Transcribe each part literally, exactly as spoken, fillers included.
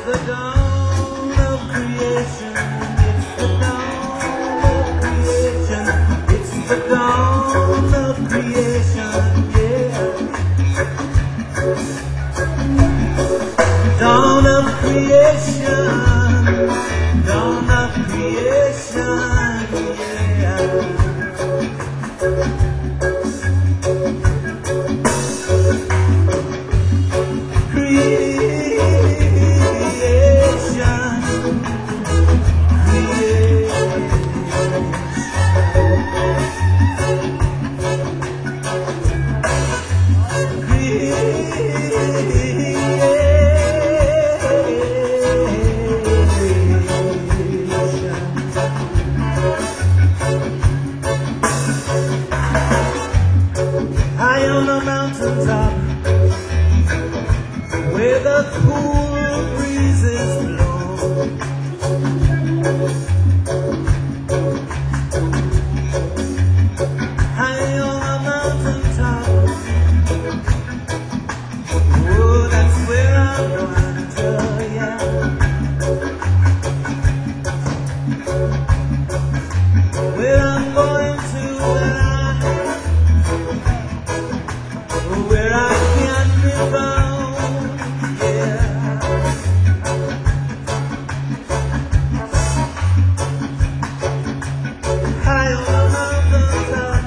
the dawn of creation. It's the dawn of creation. It's the dawn of creation. Yeah. Dawn of creation. Dawn of creation. Yeah. High on the mountaintop, where the cool breezes blow, high on the mountaintop, oh, that's where I'm going to, yeah. Where I'm going to, where I can't be found, yeah. High on the mountaintop,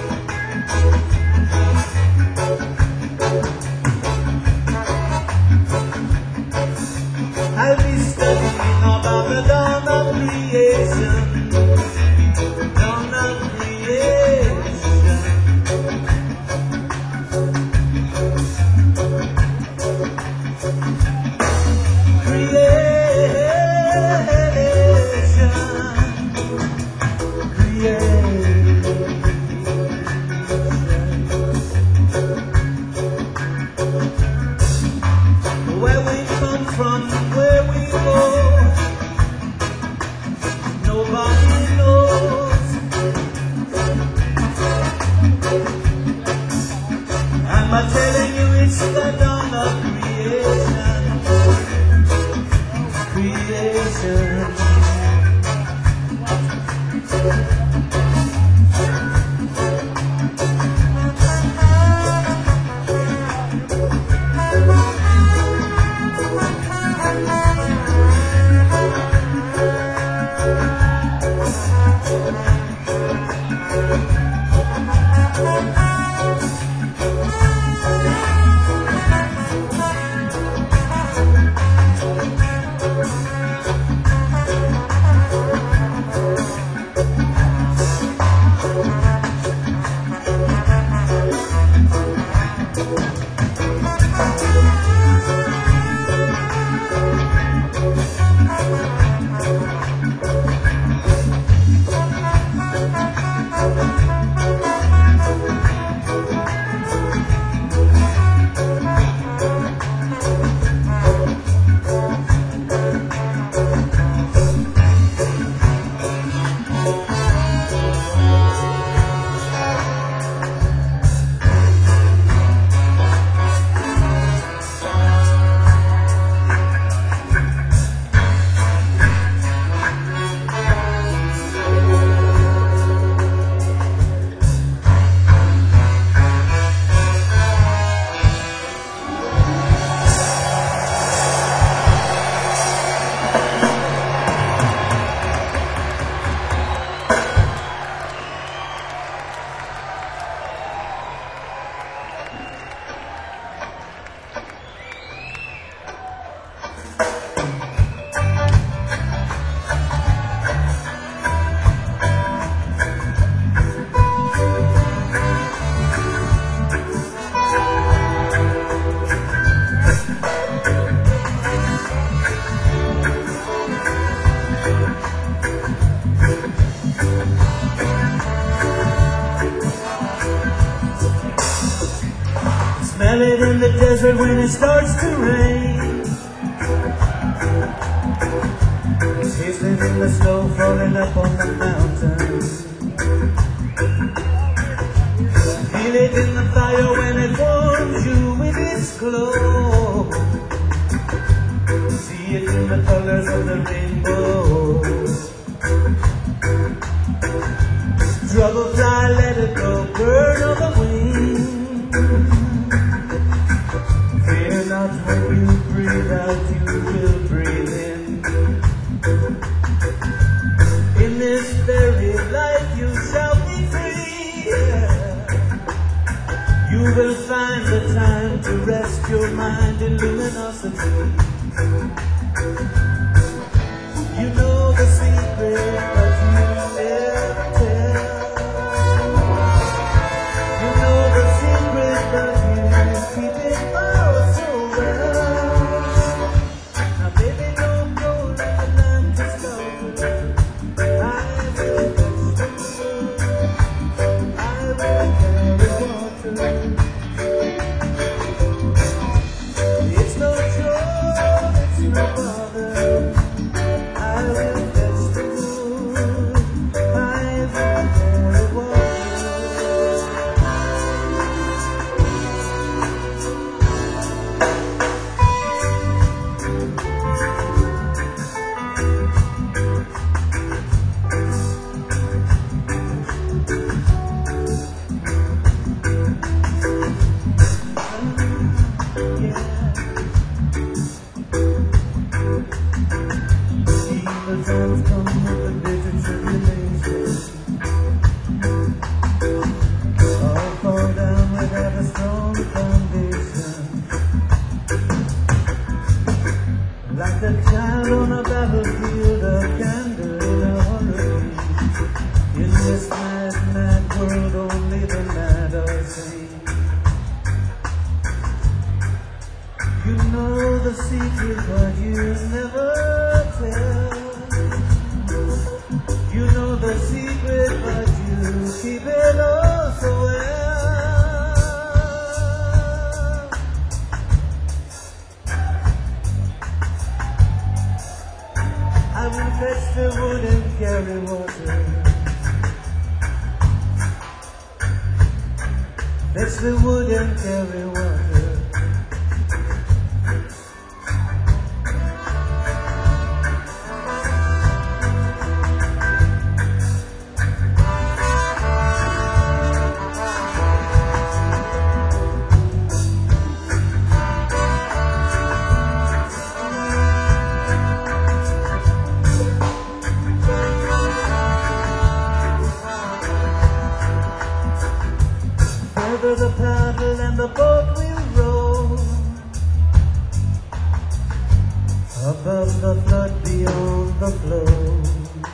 I'll be studying about the dawn of creation, dawn of creation. Where we come from, where we go, nobody knows. I'm a telling you, it's the dawn of creation, creation. Smell it in the desert when it starts to rain. Taste it in the snow falling up on the mountain. Feel it in the fire when it warms you with its glow. See see it in the colors of the rainbow. Dragonfly, let it go, bird of the wing. Fear not when you breathe out, you will breathe in. In this very life you shall be free. Yeah. You will find the time to rest your mind in luminosity. You know the secret that you never tell. You know the secret that you keep it oh so well. Now baby, don't go like a lamb to slaughter. I will fetch the wood. I will carry water. It's no chore, it's no bother. I will fetch the wood. I will carry water. The times come with a bitter tribulation. All fall down without a strong foundation. Like a child on a battlefield, a candle in a hurricane. In this mad, mad world, only the mad are sane. You know the secret, but you never tell. You know the secret, but you keep it oh so well. I will fetch the wood and carry water. Fetch the wood and carry water. Feather the paddle and the boat will roll above the flood, beyond the flow.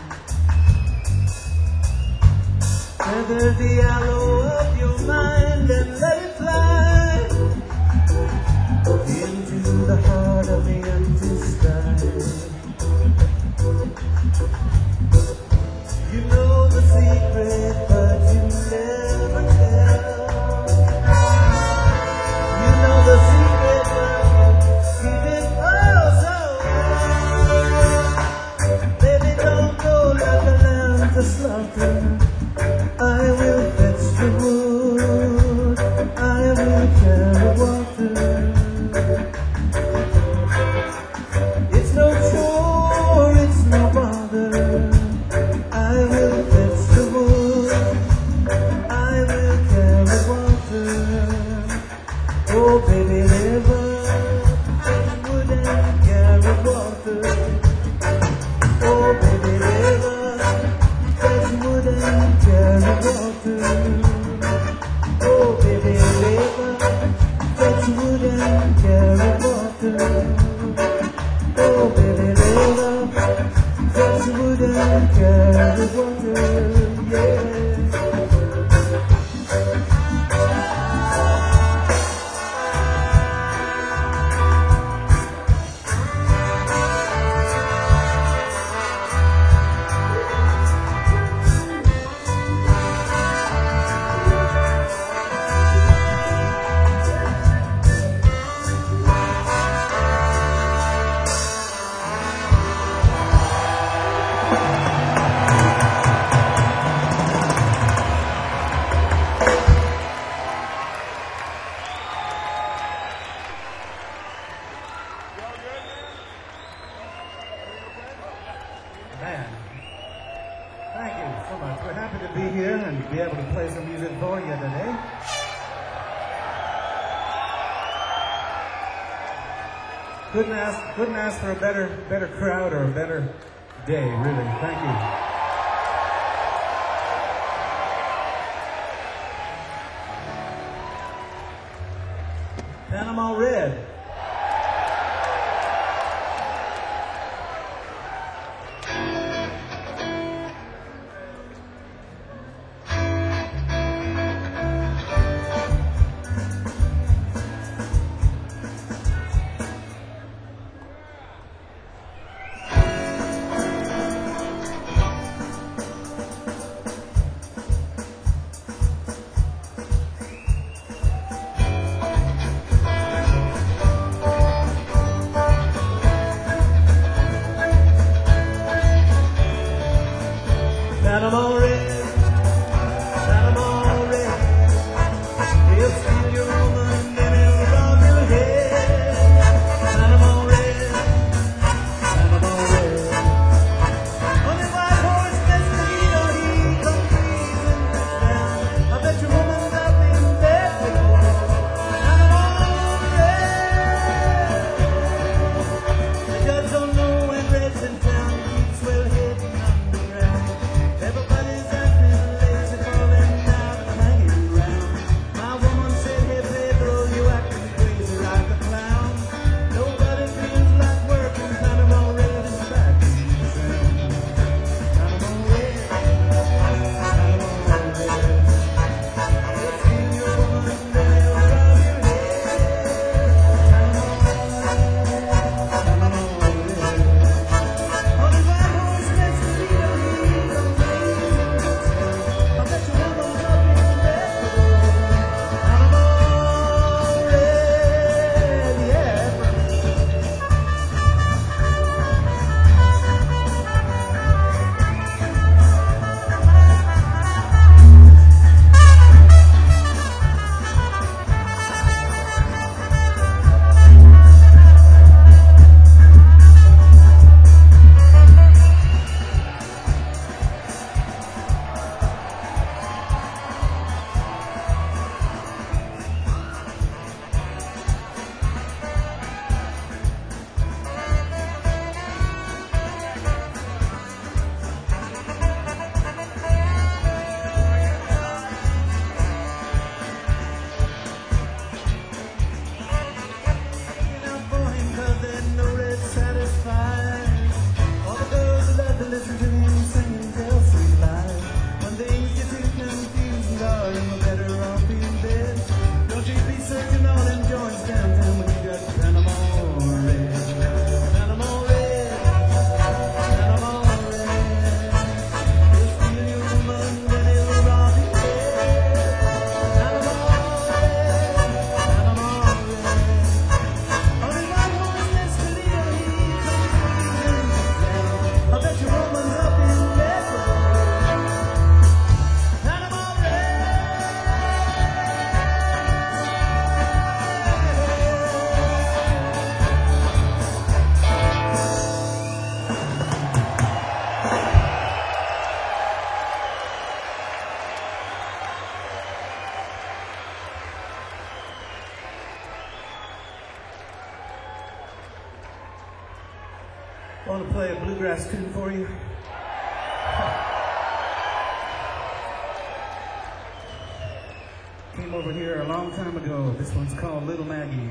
Feather the arrow of your mind and let it fly into the heart of the empty sky. You know the secret, but you never tell. You know the secret, but you keep it oh so well. Baby, don't go like a lamb to slaughter. I will fetch the wood. I will carry water. man. Thank you so much. We're happy to be here and be able to play some music for you today. Couldn't ask, couldn't ask for a better, better crowd or a better day, really. Thank you. Panama Red. Panama Red, Panama Red, he'll steal your woman, then he'll rob your head. Panama Red, Panama Red, only white horse Despacito, he comes in this town. I bet your woman's up in bed before. Panama Red, the judge don't know when Red's in town, he keeps well hidden underground. Everybody's acting lazy, falling out and hanging around. My woman said, hey Pedro, you acting crazy like a clown. Nobody feels like working, Panama Red is back in the town. Panama Red, Panama Red, he'll steal your woman, then he'll rob your head. Panama Red, on his white horse next to the I bet your woman's up in bed. Panama Red, yeah. Looking out for him 'cause they know Red's satisfied. All the girls love to listen to him sing and tell sweet lies. When things get too confusing, darling, we're better off in bed. Don't you be searching all them joints downtown when you got Panama Red. Panama Red, Panama Red, he'll steal your woman, then he'll rob your head. Panama Red, Panama Red, only white horse Despacito, he comes in this town. I bet your woman's up in bed before. Panama Red. Want to play a bluegrass tune for you? Came over here a long time ago. This one's called Little Maggie.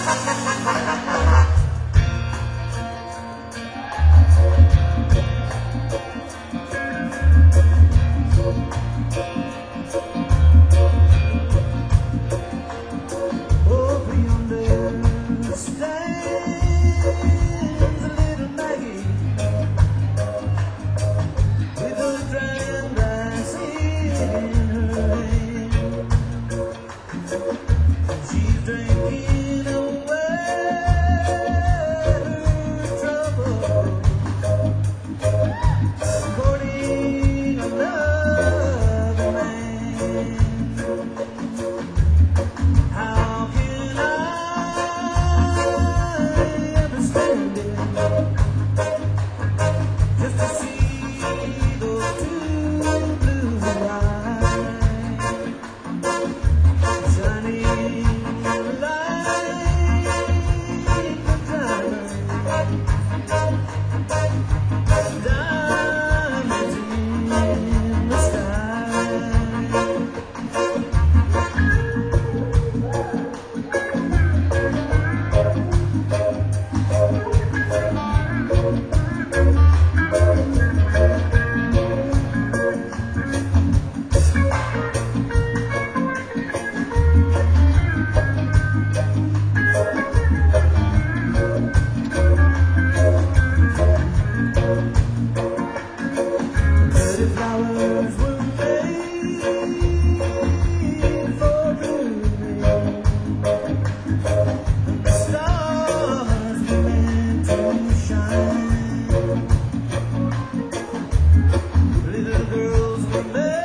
Over yonder stands a little Maggie with a dry glass in her hand. She's drinking away her trouble, courting another man. How can I understand it? Just to see those two blue eyes shining like a diamond, diamonds in the sky. Pretty flowers were made for blooming, and the stars were meant to shine. Little girls were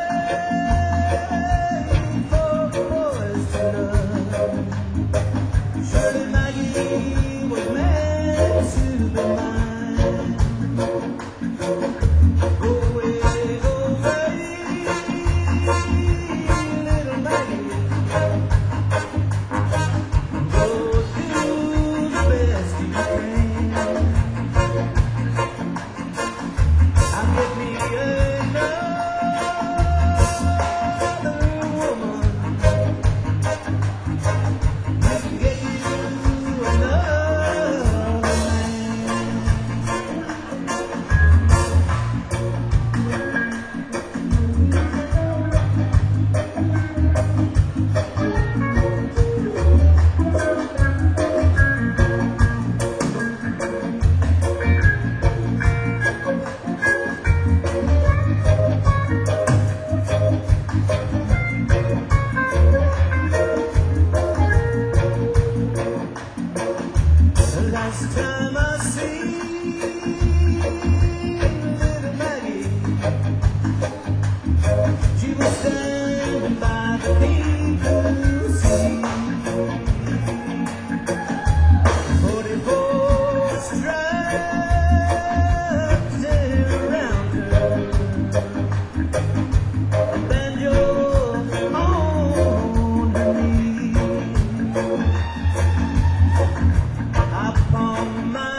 made for boys to love. Surely Maggie was meant to be mine. Go away, go away, little Maggie. Go do the best you can. I'll get me another woman. I can get you another man. The last time I seen little Maggie, she was standing by the deep blue sea. Forty-four stripes around her, a banjo on her knee. Upon my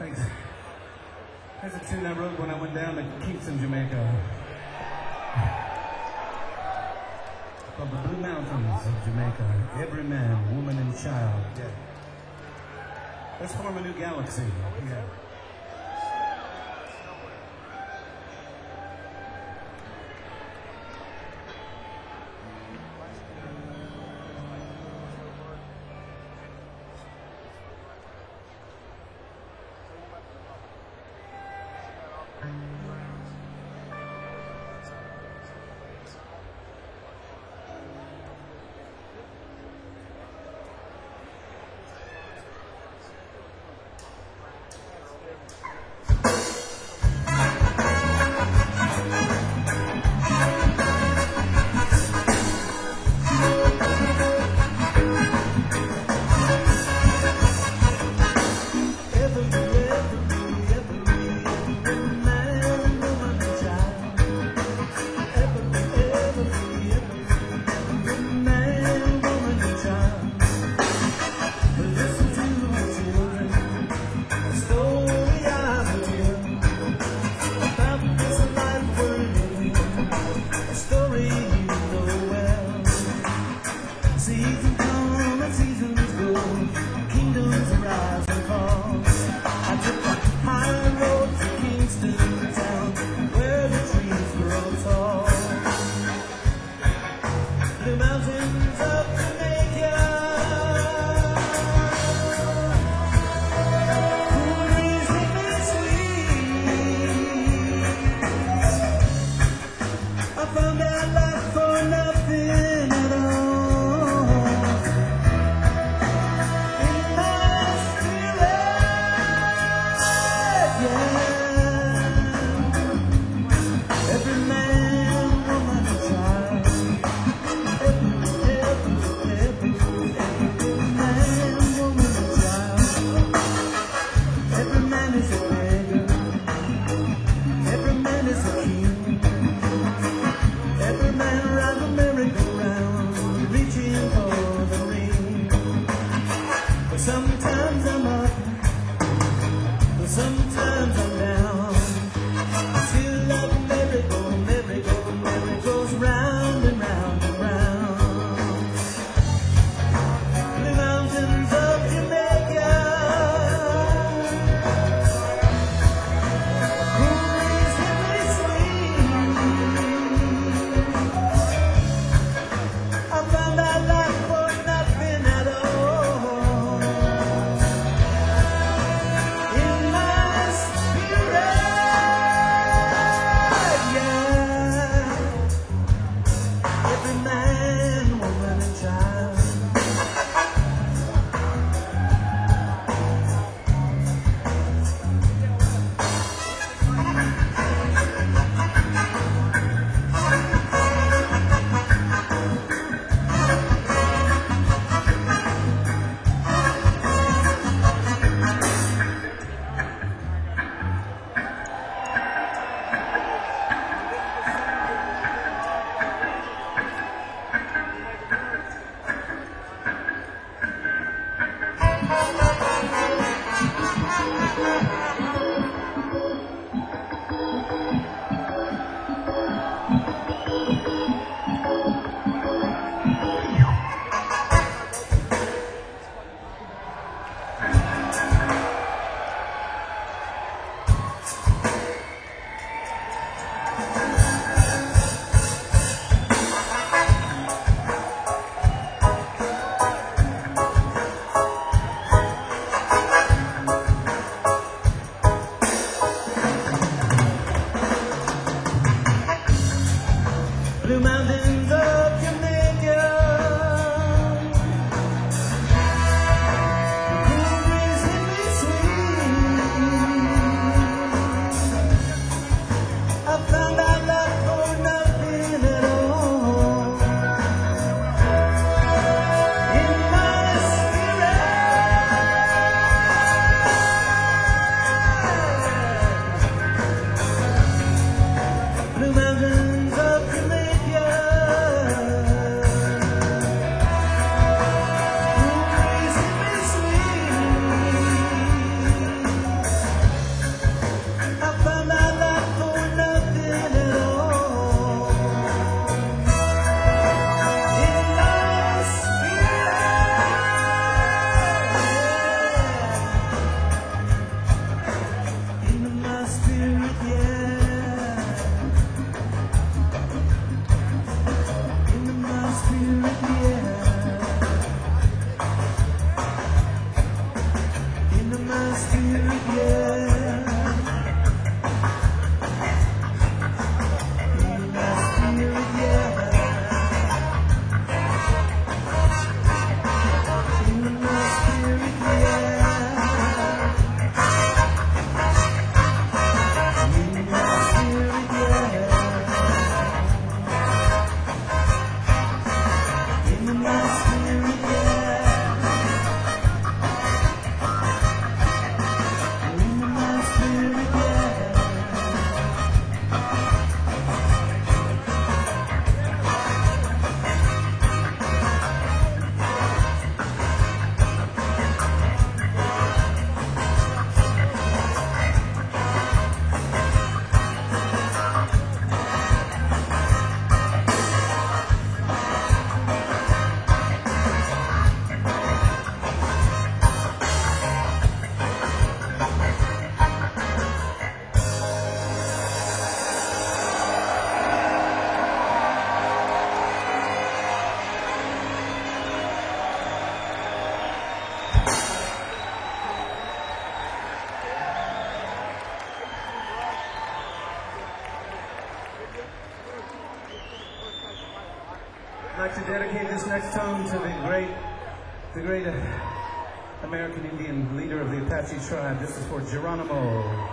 Thanks. There's a tune I wrote when I went down to Kingston, Jamaica. Called the Blue Mountains of Jamaica. Every man, woman, and child dead. Let's form a new galaxy. Yeah. like to dedicate this next tune to the great, the great uh, American Indian leader of the Apache tribe. This is for Geronimo.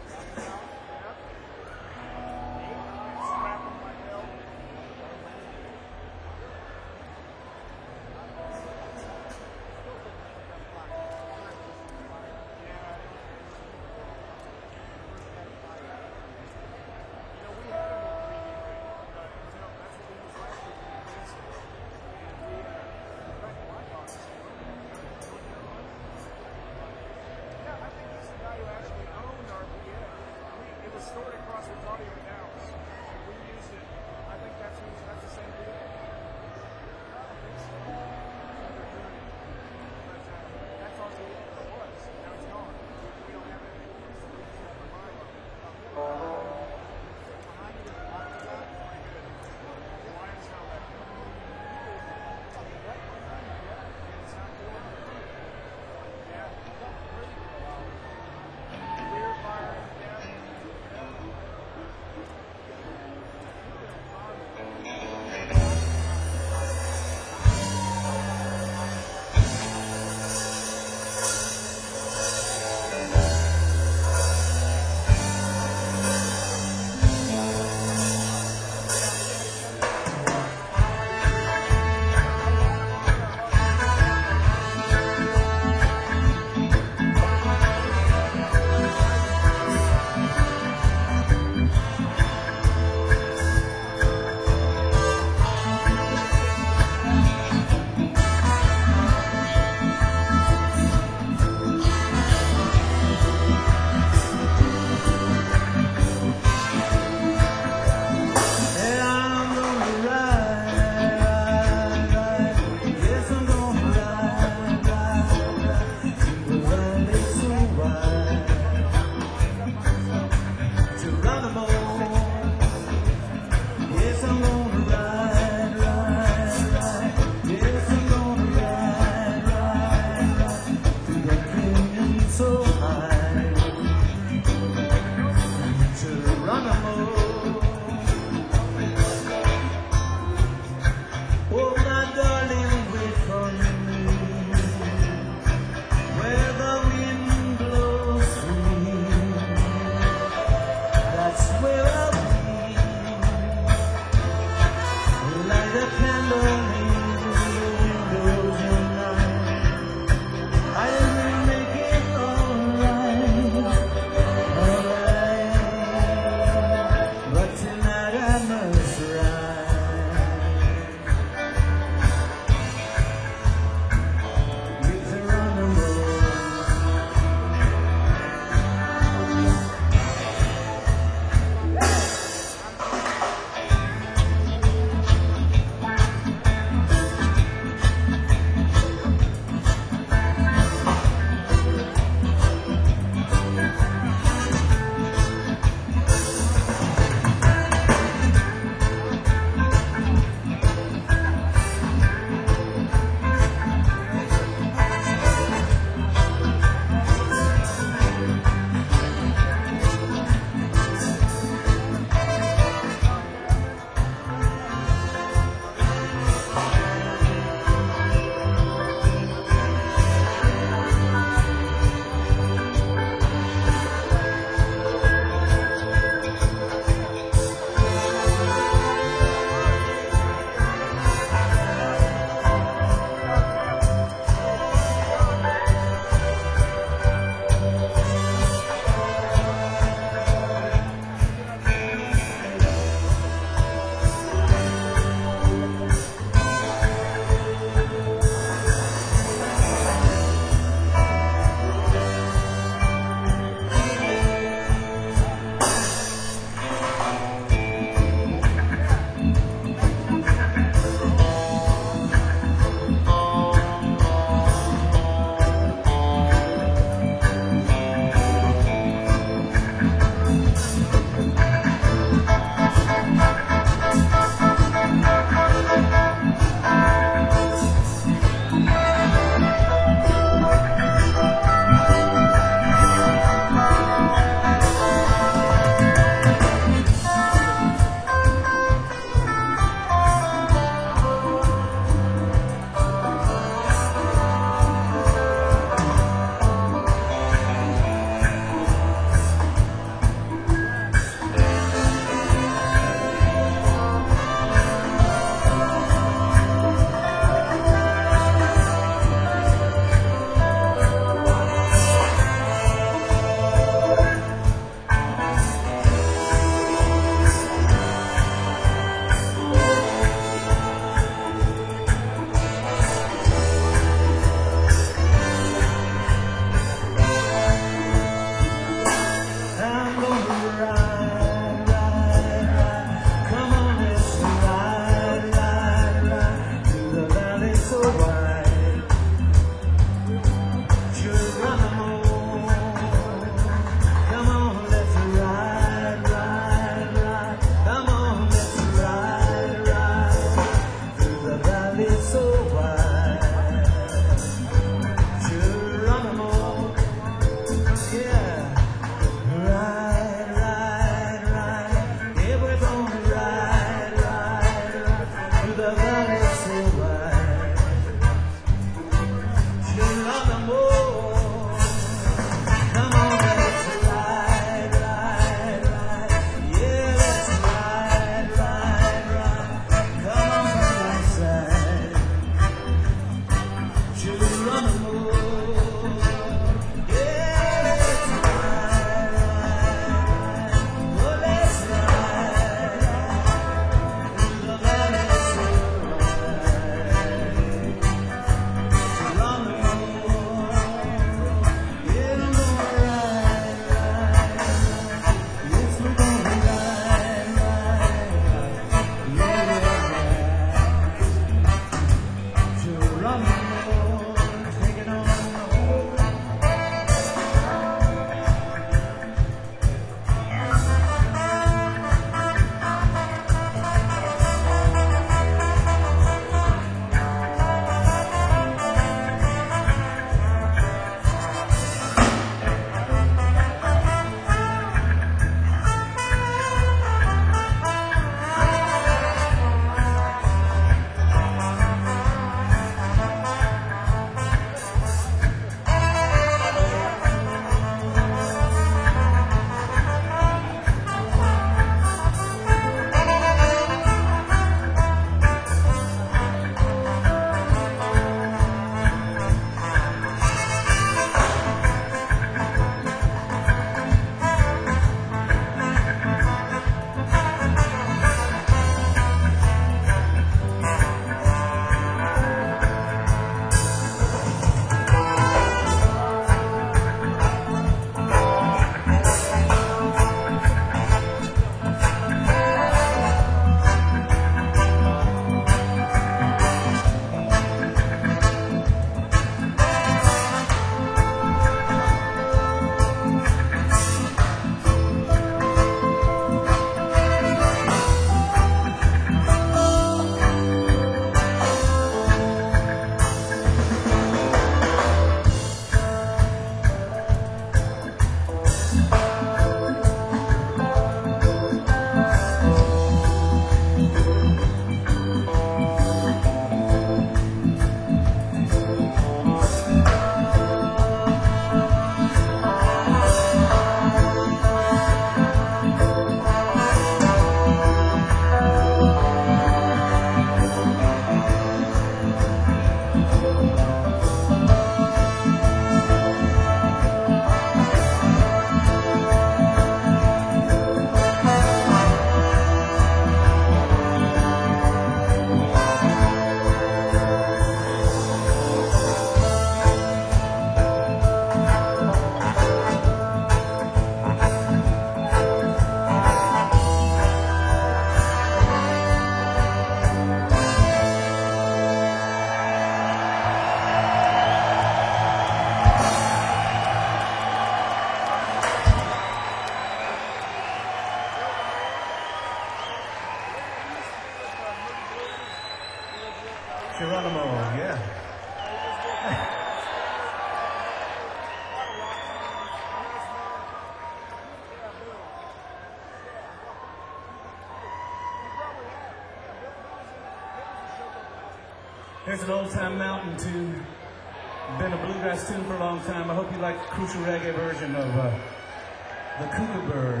Here's an old-time mountain tune. Been a bluegrass tune for a long time. I hope you like the crucial reggae version of uh, The Cuckoo Bird.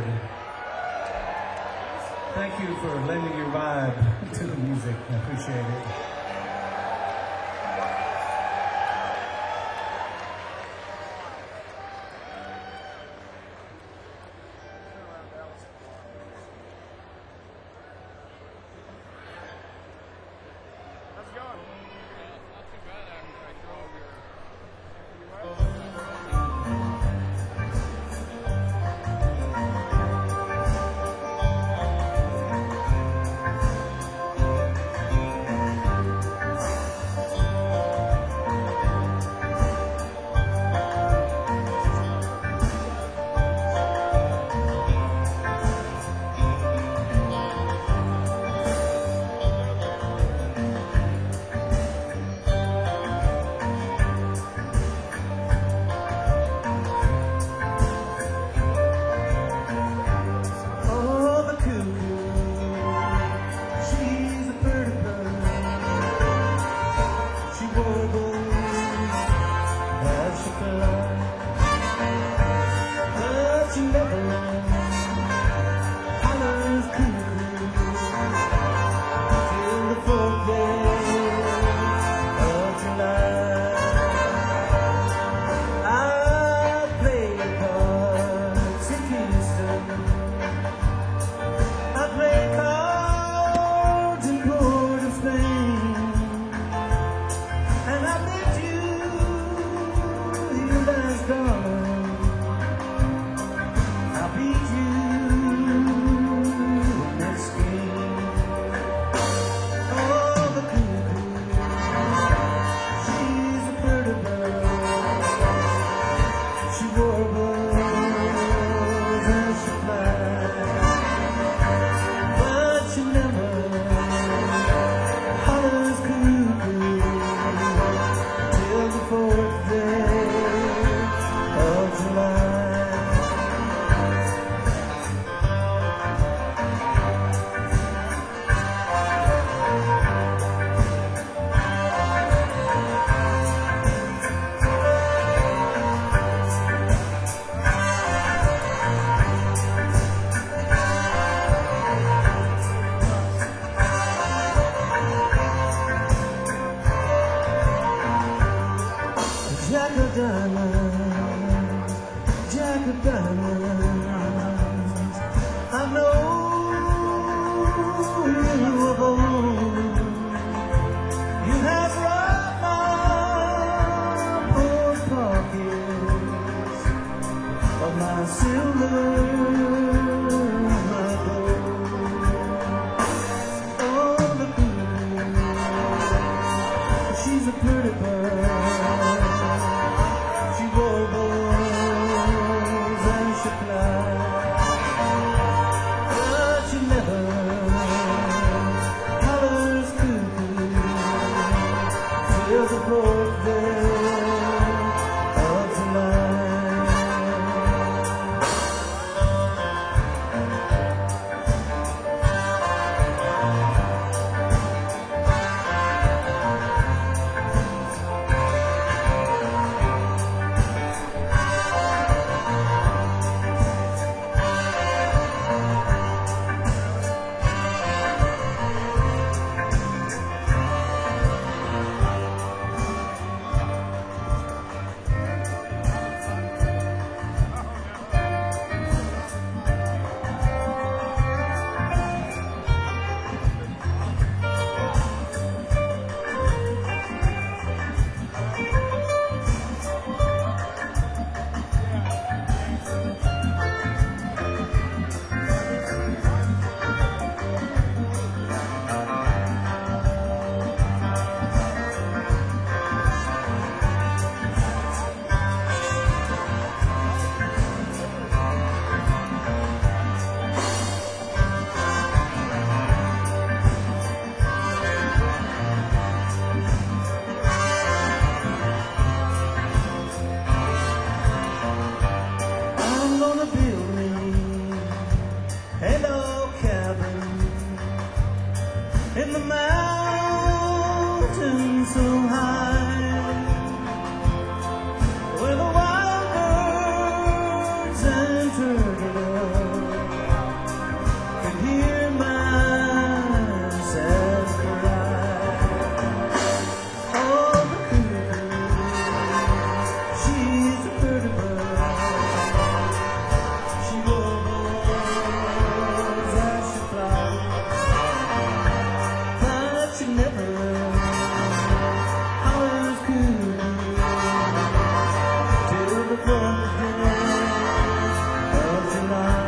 Thank you for lending your vibe to the music. I appreciate it. Jack of diamonds, Jack of diamonds, I know you of old. You have robbed my poor pockets of my silver, my gold. Oh, the queen, she's a pretty bird. turtle can hear myself cry. Oh, the cuckoo, she's a pretty bird. She warbles as she flies, but she never hollers cuckoo till the fourth day of July.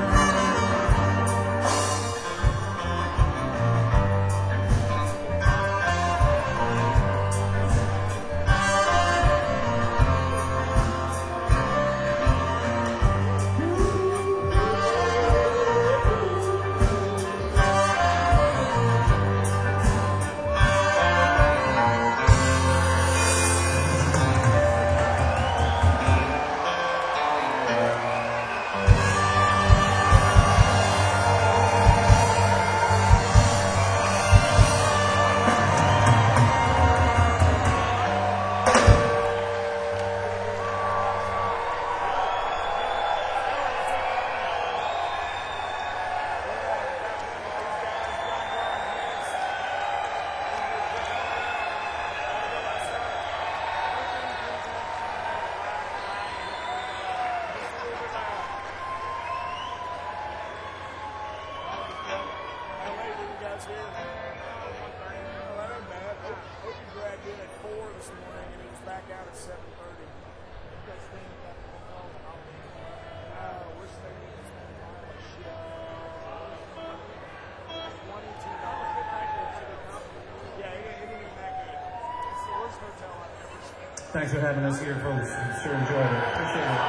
Thanks for having us here, folks. We sure enjoyed it. Appreciate it.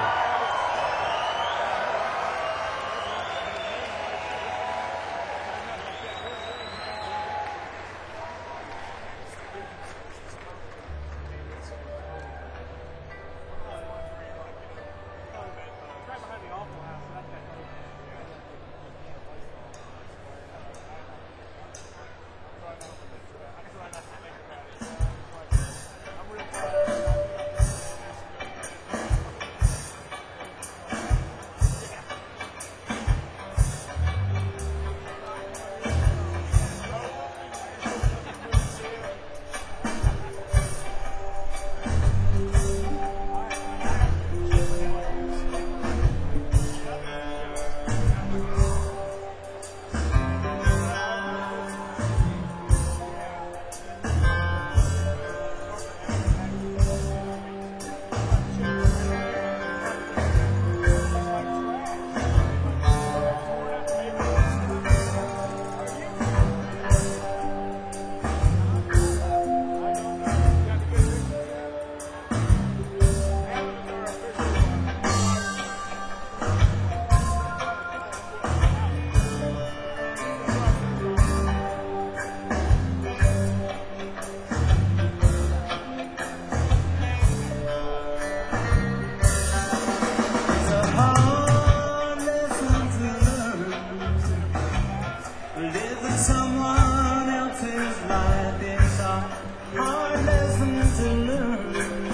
Someone else's life is a hard lesson to learn.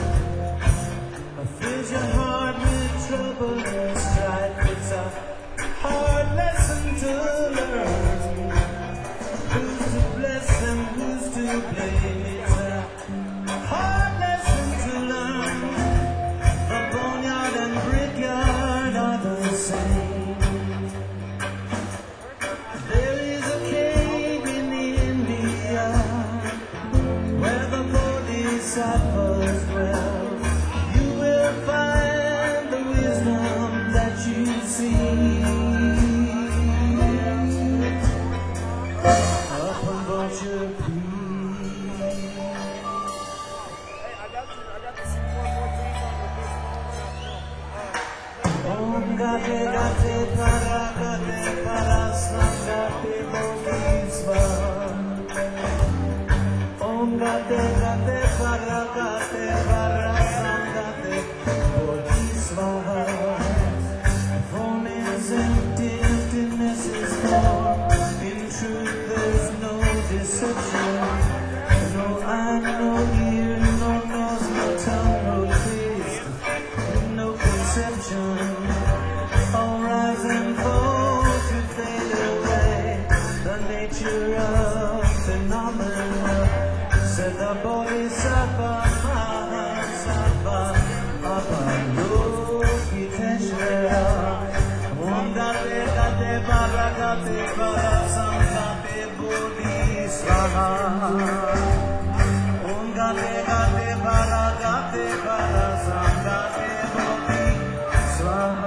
Fills your heart with trouble and strife. It's a hard lesson to learn. Who's to bless and who's to blame? It's a hard lesson to learn. The boneyard and brickyard are the same. Suffers well, you will find the wisdom that you seek. Up on Vulture Peak. Om gate gate para gate para sangate bodhisva. Om gate gate para gate para sangate bodhisvaha. Form is empty, emptiness is form. In truth there's no deception. No eye, no ear, no nose, no tongue, no taste, no conception. said the Bodhisattva Mahasattva Avalokiteshvara Om Gate Gate Para Gate Para Samgate Bodhi Swaha Om Gate Gate Para Gate Para Samgate Bodhi Swaha.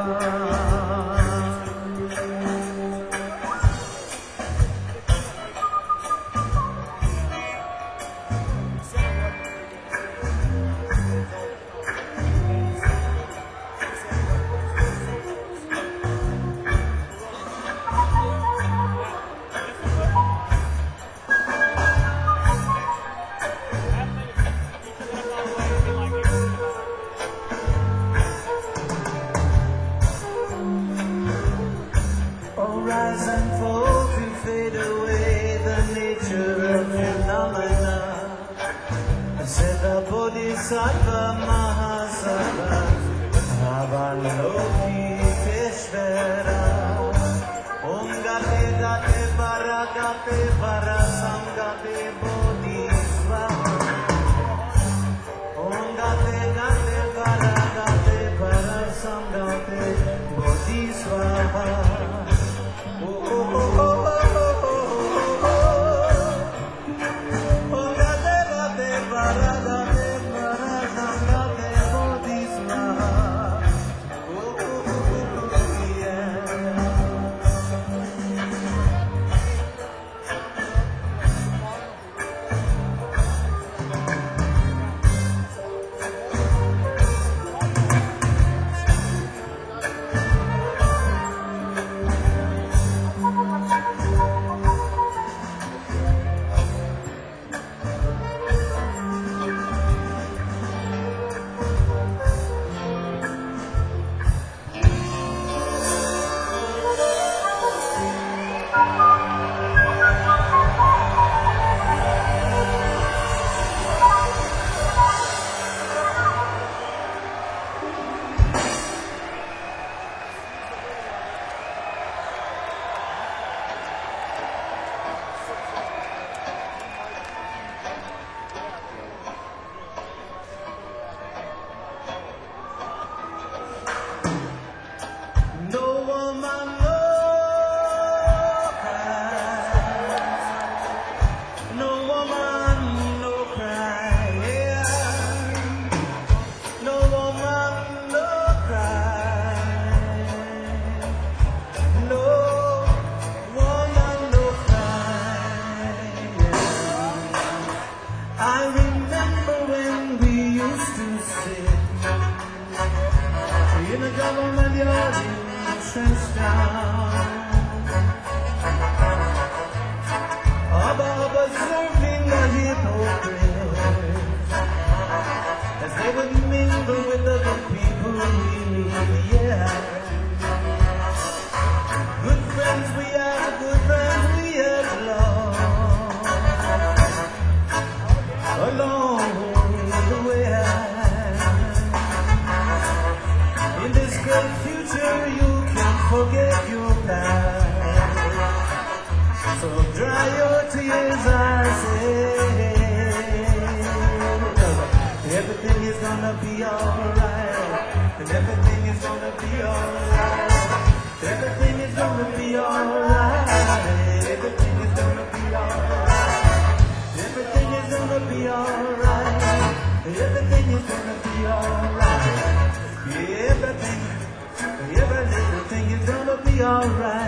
Rise and fall to fade away the nature of phenomena. Said the Bodhisattva Mahasattva Avalokiteshvara Om Gate Gate Para Gate Para Samgate Bodhi Swaha Om Gate Gate Para Gate Para Samgate Bodhi Swaha. In a government yard in Trenchtown, above observing the hypocrites as they would mingle with other people, yeah. Good friends we have, good friends we have lost along the way. In this great future you can't forget your past, so dry your tears, I say. Everything is gonna be alright, and everything is gonna be alright. Everything is gonna be alright. Everything is gonna be alright. Everything is gonna be alright. Everything is gonna be alright. Everything, every little thing is gonna be alright.